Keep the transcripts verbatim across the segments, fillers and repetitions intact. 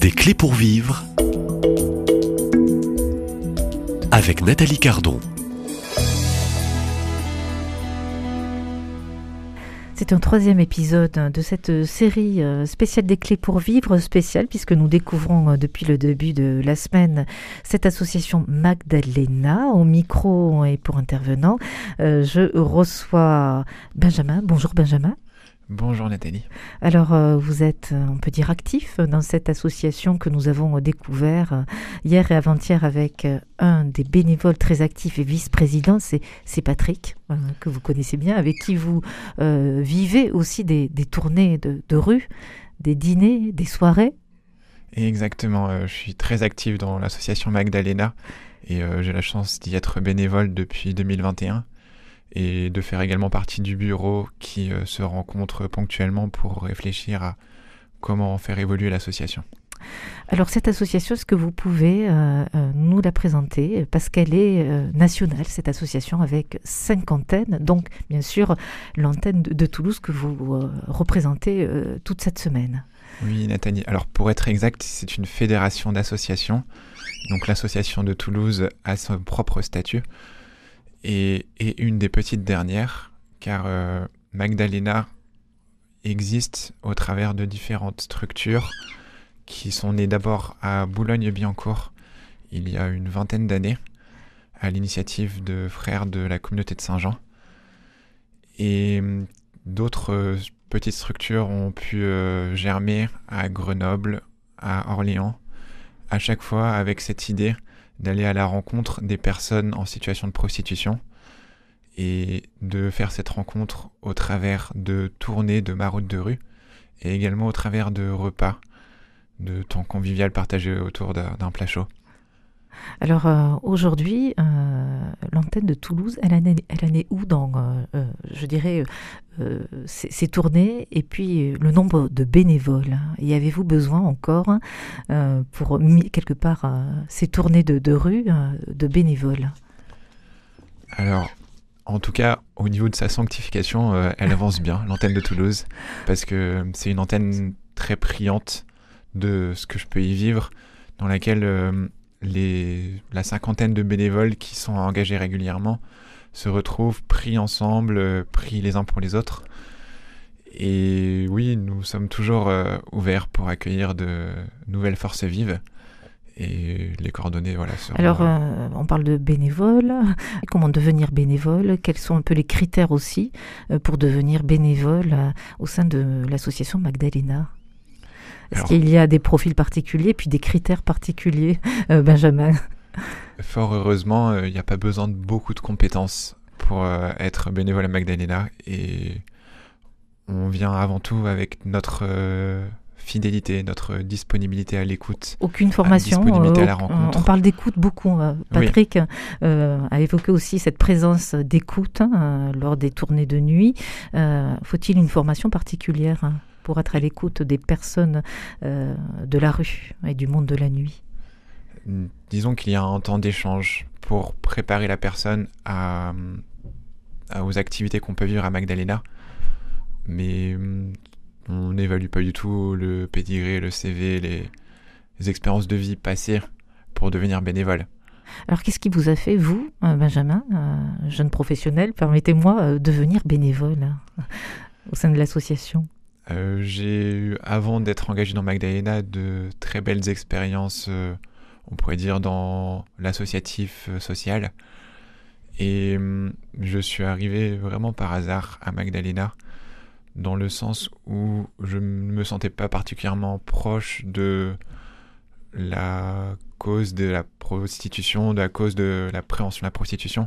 Des clés pour vivre avec Nathalie Cardon. C'est un troisième épisode de cette série spéciale des clés pour vivre, spéciale puisque nous découvrons depuis le début de la semaine cette association Magdalena. Au micro et pour intervenant, je reçois Benjamin. Bonjour Benjamin. Bonjour Nathalie. Alors euh, vous êtes, on peut dire, actif dans cette association que nous avons découvert euh, hier et avant-hier avec euh, un des bénévoles très actifs et vice-président, c'est, c'est Patrick, euh, que vous connaissez bien, avec qui vous euh, vivez aussi des, des tournées de, de rue, des dîners, des soirées. Exactement, euh, je suis très actif dans l'association Magdalena et euh, j'ai la chance d'y être bénévole depuis deux mille vingt et un. Et de faire également partie du bureau qui euh, se rencontre ponctuellement pour réfléchir à comment faire évoluer l'association. Alors cette association, est-ce que vous pouvez euh, euh, nous la présenter parce qu'elle est euh, nationale, cette association avec cinq antennes, donc bien sûr l'antenne de, de Toulouse que vous euh, représentez euh, toute cette semaine. Oui Nathalie, alors pour être exact, c'est une fédération d'associations, donc l'association de Toulouse a son propre statut. Et, et une des petites dernières, car euh, Magdalena existe au travers de différentes structures qui sont nées d'abord à Boulogne-Billancourt il y a une vingtaine d'années, à l'initiative de frères de la communauté de Saint-Jean. Et d'autres euh, petites structures ont pu euh, germer à Grenoble, à Orléans, à chaque fois avec cette idée d'aller à la rencontre des personnes en situation de prostitution et de faire cette rencontre au travers de tournées de maraudes de rue et également au travers de repas, de temps convivial partagé autour d'un, d'un plat chaud. Alors euh, aujourd'hui, euh, l'antenne de Toulouse, elle en est, elle en est où dans, euh, euh, je dirais, euh, ces, ces tournées et puis euh, le nombre de bénévoles? Y avez-vous besoin encore euh, pour quelque part euh, ces tournées de, de rue euh, de bénévoles? Alors, en tout cas, au niveau de sa sanctification, euh, elle avance bien, l'antenne de Toulouse, parce que c'est une antenne très priante de ce que je peux y vivre, dans laquelle euh, Les, la cinquantaine de bénévoles qui sont engagés régulièrement se retrouvent pris ensemble, euh, pris les uns pour les autres. Et oui, nous sommes toujours euh, ouverts pour accueillir de nouvelles forces vives. Et les coordonnées, voilà. Seront... Alors, euh, on parle de bénévoles. Comment devenir bénévole? Quels sont un peu les critères aussi euh, pour devenir bénévole euh, au sein de l'association Magdalena? Est-ce Alors, qu'il y a des profils particuliers, puis des critères particuliers, euh, Benjamin? Fort heureusement, il euh, n'y a pas besoin de beaucoup de compétences pour euh, être bénévole à Magdalena. Et on vient avant tout avec notre euh, fidélité, notre disponibilité à l'écoute. Aucune formation, disponibilité euh, à la rencontre. On parle d'écoute beaucoup. Euh, Patrick oui. euh, a évoqué aussi cette présence d'écoute hein, lors des tournées de nuit. Euh, faut-il une formation particulière hein, pour être à l'écoute des personnes euh, de la rue et du monde de la nuit? Disons qu'il y a un temps d'échange pour préparer la personne à, à, aux activités qu'on peut vivre à Magdalena. Mais on n'évalue pas du tout le pédigré, le C V, les, les expériences de vie passées pour devenir bénévole. Alors, qu'est-ce qui vous a fait, vous, Benjamin, euh, jeune professionnel, permettez-moi, euh, devenir bénévole euh, au sein de l'association? Euh, j'ai eu, avant d'être engagé dans Magdalena, de très belles expériences, euh, on pourrait dire, dans l'associatif euh, social. Et euh, je suis arrivé vraiment par hasard à Magdalena, dans le sens où je ne me sentais pas particulièrement proche de la cause de la prostitution, de la cause de la prévention de la prostitution.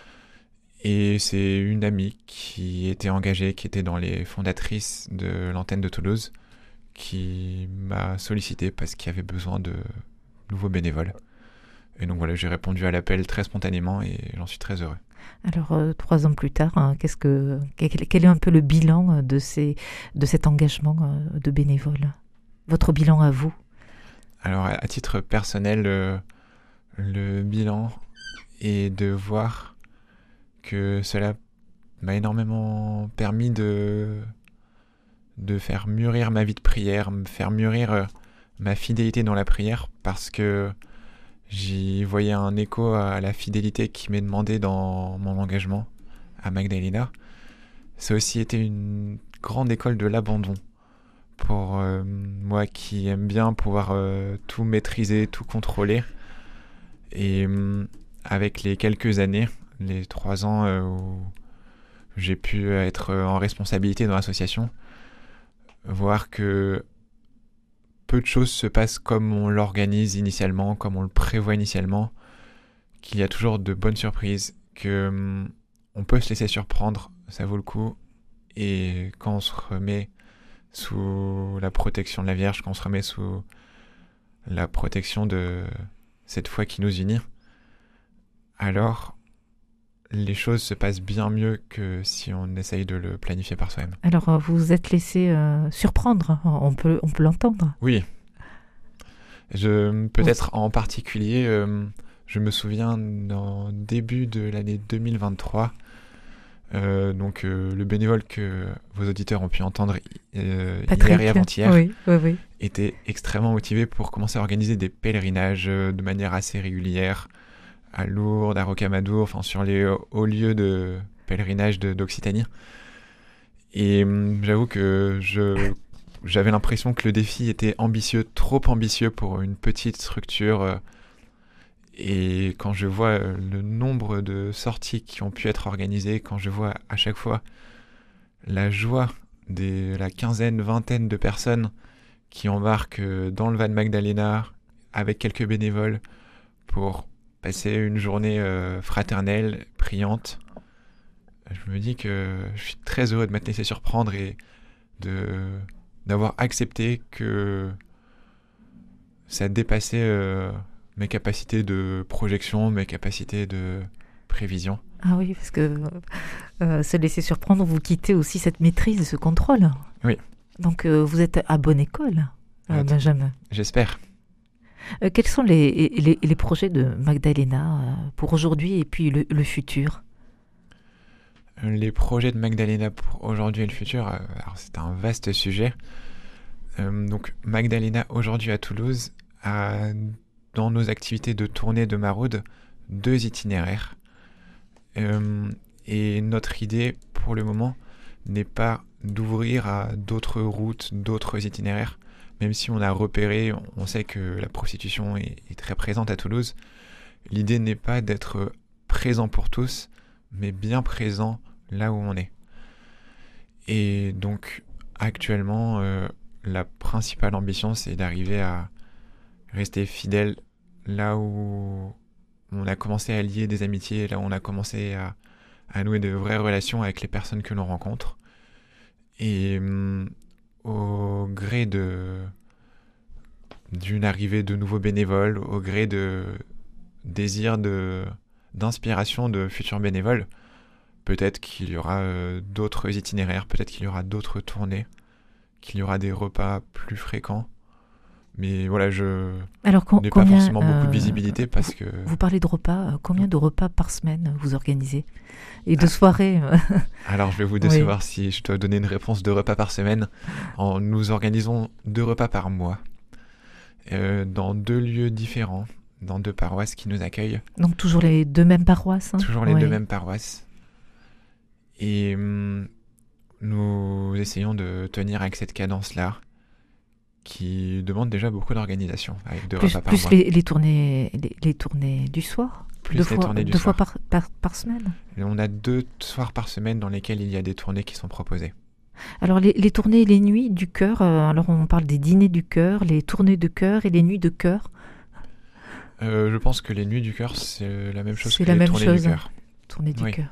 Et c'est une amie qui était engagée, qui était dans les fondatrices de l'antenne de Toulouse, qui m'a sollicité parce qu'il y avait besoin de nouveaux bénévoles. Et donc voilà, j'ai répondu à l'appel très spontanément et j'en suis très heureux. Alors, euh, trois ans plus tard, hein, qu'est-ce que, quel, quel est un peu le bilan de, ces, de cet engagement euh, de bénévoles? Votre bilan à vous? Alors, à titre personnel, euh, le bilan est de voir que cela m'a énormément permis de, de faire mûrir ma vie de prière, me faire mûrir euh, ma fidélité dans la prière parce que j'y voyais un écho à la fidélité qui m'est demandée dans mon engagement à Magdalena. Ça a aussi été une grande école de l'abandon pour euh, moi qui aime bien pouvoir euh, tout maîtriser, tout contrôler. Et euh, avec les quelques années, les trois ans euh, où j'ai pu être en responsabilité dans l'association, voir que peu de choses se passent comme on l'organise initialement, comme on le prévoit initialement, qu'il y a toujours de bonnes surprises, que hum, on peut se laisser surprendre, ça vaut le coup. Et quand on se remet sous la protection de la Vierge, quand on se remet sous la protection de cette foi qui nous unit, alors les choses se passent bien mieux que si on essaye de le planifier par soi-même. Alors, vous vous êtes laissé euh, surprendre, on peut, on peut l'entendre. Oui. Je, peut-être en particulier, euh, je me souviens en début de l'année deux mille vingt-trois, euh, donc euh, le bénévole que vos auditeurs ont pu entendre euh, hier et avant-hier oui, oui, oui. était extrêmement motivé pour commencer à organiser des pèlerinages euh, de manière assez régulière, à Lourdes, à Rocamadour, enfin sur les hauts lieux de pèlerinage de, d'Occitanie. Et hum, j'avoue que je, j'avais l'impression que le défi était ambitieux, trop ambitieux pour une petite structure. Euh, et quand je vois euh, le nombre de sorties qui ont pu être organisées, quand je vois à chaque fois la joie de la quinzaine, vingtaine de personnes qui embarquent dans le van Magdalena avec quelques bénévoles pour passer une journée euh, fraternelle, priante, je me dis que je suis très heureux de m'être laissé surprendre et de, d'avoir accepté que ça dépassait euh, mes capacités de projection, mes capacités de prévision. Ah oui, parce que euh, se laisser surprendre, vous quittez aussi cette maîtrise, ce contrôle. Oui. Donc euh, vous êtes à bonne école, euh, Benjamin. J'espère. Euh, quels sont les, les, les projets de Magdalena euh, pour aujourd'hui et puis le, le futur ? Les projets de Magdalena pour aujourd'hui et le futur, euh, alors c'est un vaste sujet. Euh, donc Magdalena aujourd'hui à Toulouse a dans nos activités de tournée de maraude deux itinéraires. Euh, et notre idée pour le moment n'est pas d'ouvrir à d'autres routes, d'autres itinéraires. Même si on a repéré, on sait que la prostitution est, est très présente à Toulouse, l'idée n'est pas d'être présent pour tous, mais bien présent là où on est. Et donc, actuellement, euh, la principale ambition, c'est d'arriver à rester fidèle là où on a commencé à lier des amitiés, là où on a commencé à, à nouer de vraies relations avec les personnes que l'on rencontre. Et hum, au gré de d'une arrivée de nouveaux bénévoles, au gré de désir de d'inspiration de futurs bénévoles, peut-être qu'il y aura euh, d'autres itinéraires, peut-être qu'il y aura d'autres tournées, qu'il y aura des repas plus fréquents. Mais voilà, je Alors, com- n'ai combien, pas forcément euh, beaucoup de visibilité parce que... Vous parlez de repas, euh, combien de repas par semaine vous organisez ? Et de soirées euh... Alors, je vais vous décevoir oui. si je dois donner une réponse de repas par semaine. En, nous organisons deux repas par mois, euh, dans deux lieux différents, dans deux paroisses qui nous accueillent. Donc, toujours les deux mêmes paroisses hein ? Toujours les oui. deux mêmes paroisses. Et hum, nous essayons de tenir avec cette cadence-là, qui demande déjà beaucoup d'organisation, avec deux plus, repas par plus mois. Les, les, tournées, les, les tournées du soir Plus deux les fois, tournées du deux soir. fois par, par, par semaine. Et on a deux soirs par semaine dans lesquels il y a des tournées qui sont proposées. Alors les, les tournées et les nuits du cœur, euh, alors on parle des dîners du cœur, les tournées de cœur et les nuits de cœur. Euh, je pense que les nuits du cœur, c'est la même chose c'est que la les même tournées chose, du cœur. Tournées du oui. cœur.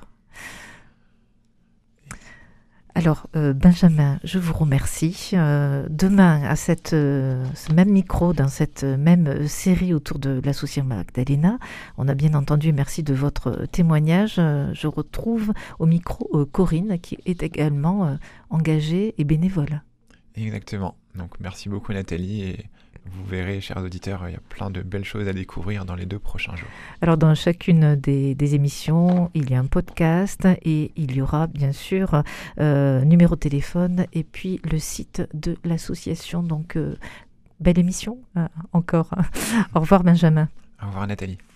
Alors, euh, Benjamin, je vous remercie. Euh, demain, à cette, euh, ce même micro, dans cette même série autour de l'association Magdalena, on a bien entendu, merci de votre témoignage. Euh, je retrouve au micro euh, Corinne, qui est également euh, engagée et bénévole. Exactement. Donc, merci beaucoup Nathalie. Et vous verrez, chers auditeurs, il y a plein de belles choses à découvrir dans les deux prochains jours. Alors, dans chacune des, des émissions, il y a un podcast et il y aura bien sûr euh, numéro de téléphone et puis le site de l'association. Donc, euh, belle émission euh, encore. Au revoir Benjamin. Au revoir Nathalie.